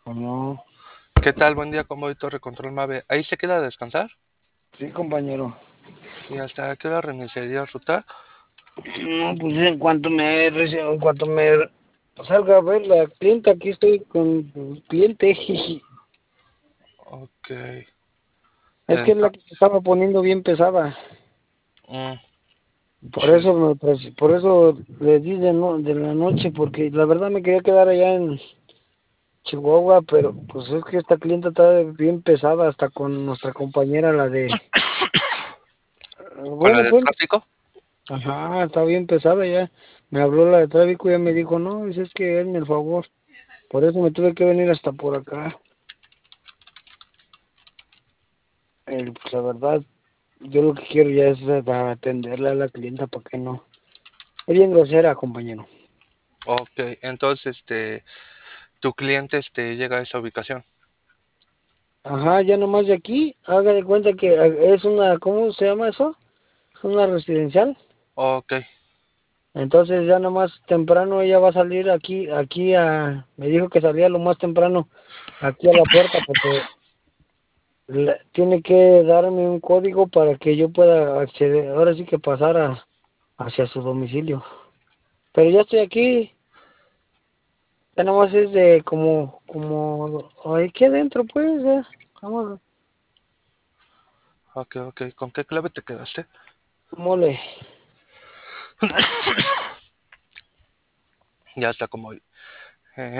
No, ¿Qué tal? Buen día, convoy Torre Control Mave. ¿Ahí se queda a descansar? sí, compañero. ¿Y hasta qué hora reiniciaría ruta? No, pues en cuanto me salga a ver la clienta, aquí estoy con el cliente. Ok. Es que es la que se Entonces, estaba poniendo bien pesada. mm, Por sí. eso por eso le di de la noche, porque la verdad me quería quedar allá en Chihuahua, pero pues es que esta clienta está bien pesada, hasta con nuestra compañera, la de... ¿Con la Bueno, del pues, tráfico? ajá, está bien pesada ya. Me habló la de tráfico y ya me dijo, no, dice, es que hazme el favor. Por eso me tuve que venir hasta por acá. Pues, la verdad, yo lo que quiero ya es atenderle a la clienta para que no. Es bien grosera, compañero. Ok. Entonces, tu cliente, llega a esa ubicación. Ajá, ya nomás de aquí, haga de cuenta que es una, ¿cómo se llama eso? Es una residencial. Ok. Entonces ya nomás temprano ella va a salir me dijo que salía lo más temprano aquí a la puerta porque tiene que darme un código para que yo pueda acceder, ahora sí que pasar hacia su domicilio. Pero ya estoy aquí, ya nomás es de aquí adentro pues, ya, vamos, Ok, ok. ¿Con qué clave te quedaste? mole. Ya está como... eh,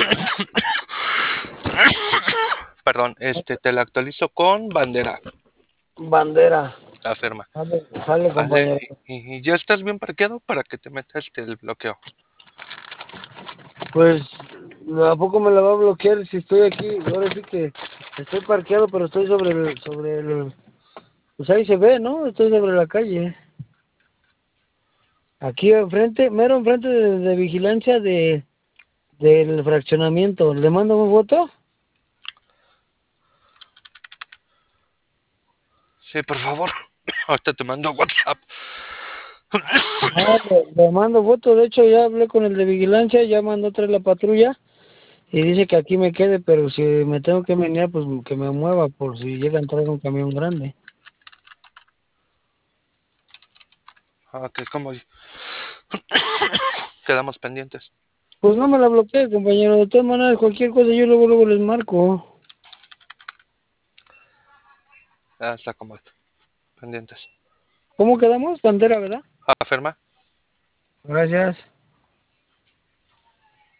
perdón, te la actualizo con bandera. Bandera. Afirma. Sale, Vale. compañero. ¿Y ya estás bien parqueado para que te metas el bloqueo? Pues, ¿a poco me la va a bloquear si estoy aquí? Ahora sí que estoy parqueado, pero estoy pues ahí se ve, ¿no? Estoy sobre la calle. Aquí enfrente, mero enfrente de vigilancia del fraccionamiento. ¿Le mando una foto? Sí, por favor. Ahorita te mando WhatsApp. Ah, le mando foto. De hecho, ya hablé con el de vigilancia, ya mandó traer la patrulla y dice que aquí me quede, pero si me tengo que menear, pues que me mueva por si llega a entrar un camión grande. Ok, como quedamos pendientes. Pues no me la bloqueé, compañero. De todas maneras, cualquier cosa yo luego les marco. Ya está como pendientes. ¿Cómo quedamos? Bandera, ¿verdad? Afirma. Gracias.